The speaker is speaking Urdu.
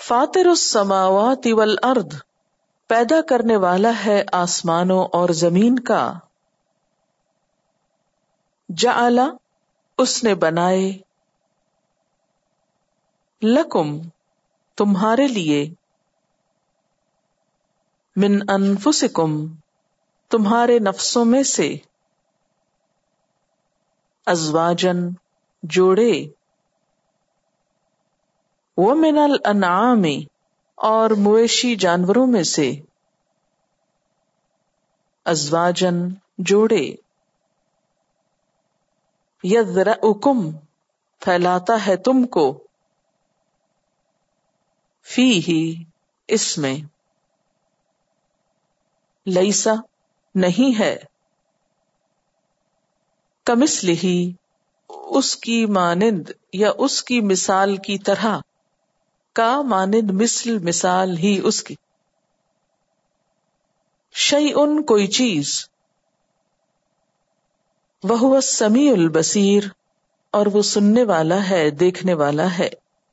فاطر السماوات والارض، پیدا کرنے والا ہے آسمانوں اور زمین کا. جعل، اس نے بنائے، لکم، تمہارے لیے، من انفسکم، تمہارے نفسوں میں سے، ازواجن، جوڑے، ومن الانعام، اور مویشی جانوروں میں سے، ازواجن، جوڑے، یذرأکم، پھیلاتا ہے تم کو، فیہ، اس میں، لیسا، نہیں ہے، کمثلہ، اس کی مانند یا اس کی مثال کی طرح، کا مانند، مثل، مثال ہی اس کی، شیئن، کوئی چیز، وہو السمیع البصیر، اور وہ سننے والا ہے، دیکھنے والا ہے.